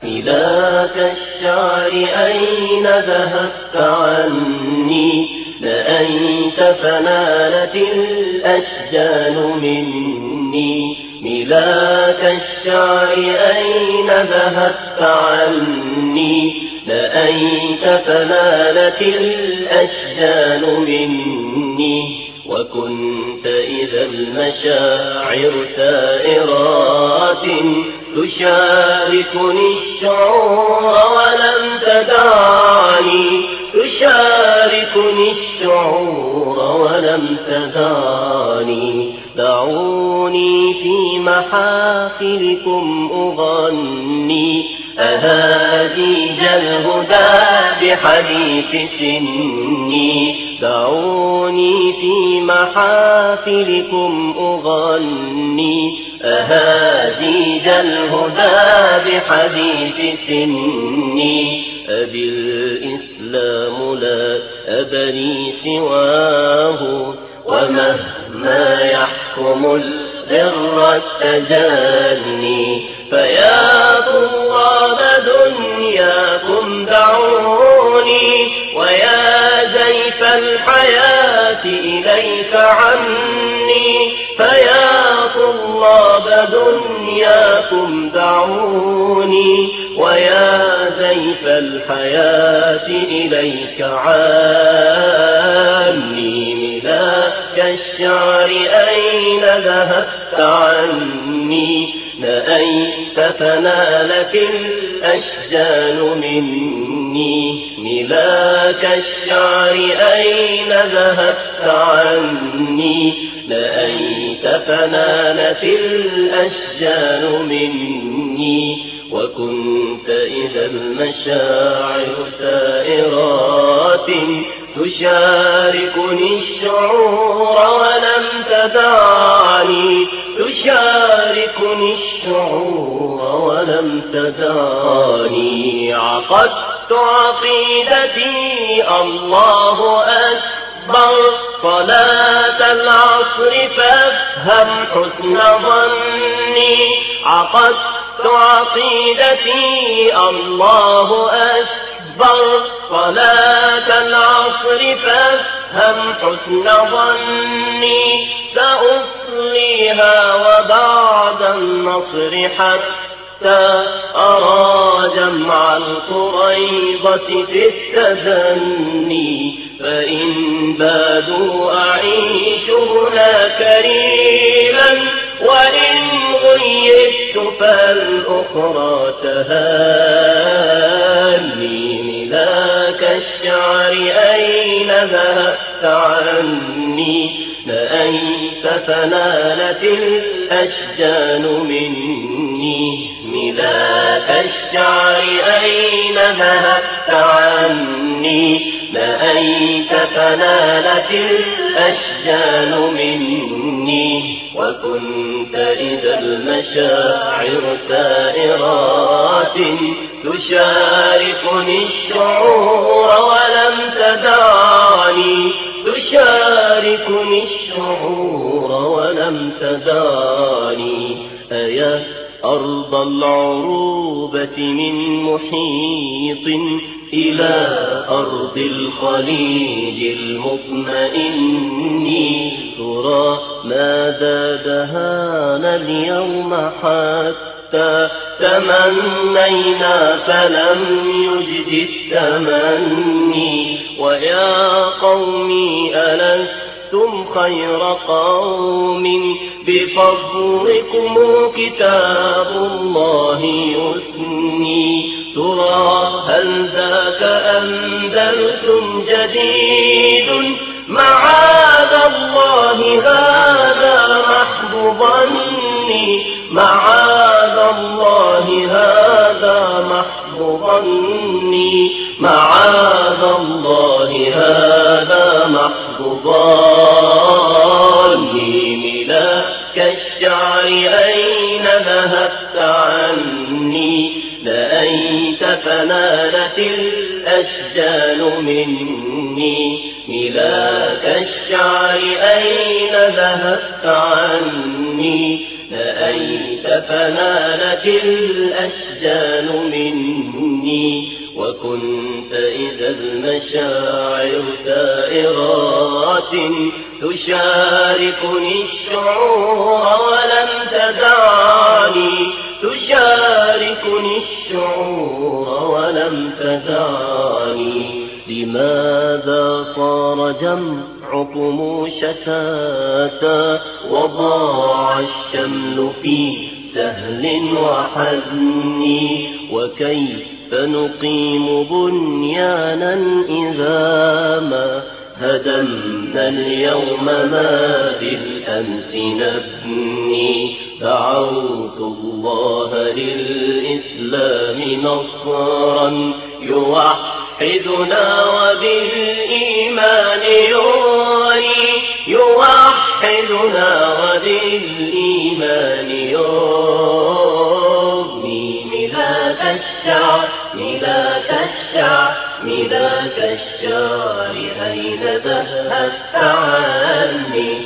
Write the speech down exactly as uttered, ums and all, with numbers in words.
ملاك الشعر أين ذهبت عني لأنت فنالت الأشجان مني ملاك الشعر أين ذهبت عني لأنت فنالت الأشجان مني وكنت إذا المشاعر ثائرات تشاركني الشعور ولم تدعني تشاركني الشعور ولم تدعني دعوني في محافلكم أغني أهاديج الهدى بحديث سني دعوني في محافلكم أغني أهاديج الهدى بحديث سني أبي الإسلام لا أبني سواه ومهما يحكم البر التجاني فيا طلاب دنياكم دعوني ويا زيف الحياة إليك عني فيا طلاب دنياكم دعوني ويا زيف الحياة إليك عني ملاك الشعر أين ذهبت عني لأنت فنالت الأشجان مني ملاك الشعر أين ذهبت عني لأنت فنالت الأشجان مني وكنت إذا المشاعر ثائرات تشاركني الشعور ولم تدعني تشاركني الشعور ولم تدعني عقدت عقيدتي الله أكبر صلاة العصر فافهم حسن ظني عقدت عقيدتي الله أكبر صلاة العصر فافهم حسن ظني سأصليها وبعد النصر حتى أرى جمع القريضة في التدني فإن بادوا أعيش هنا كريما وإن غيبت فالأخرى تهاني ملاك الشعر أين ذهبت عني لأنت فنالت الأشجان مني ملاك الشعر أين ذهبت عني لأنت فنالت الأشجان مني وكنت إذا المشاعر ثائرات تشاركني الشعور ولم تدعني تشاركني الشعور ولم تدعني أيا أرض العروبة من محيط إلى أرض الخليج المطمئن ترى ماذا دهانا اليوم حتى تمنينا فلم يجد التمني ويا قومي ألستم خير قوم بفضلكم كتاب الله يثني ترى هل ذاك أندلس جديد معاذ الله هذا محض ظني معاذ الله هذا محض ظني معاذ الله هذا محض ظني ملاك الشعر أين ذهبت عني لأنت فنالت الأشجان مني ملاك الشعر أين ذهبت عني لأنت فنالت الأشجان مني وكنت إذا المشاعر ثائرات تشاركني الشعور ولم تدعني تشاركني الشعور ولم تدعني لماذا صار جمعكم شتاتا وضاع الشمل في سهل وحزن وكيف نقيم بنيانا إذا ما هدمنا اليوم ما بالأمس نبني دعوت الله للإسلام نصرا يوحدنا وبالإيمان يغني يوحدنا وبالإيمان يغني ملاك الشعر ملاك الشعر ملاك الشعر أين ذهبت عني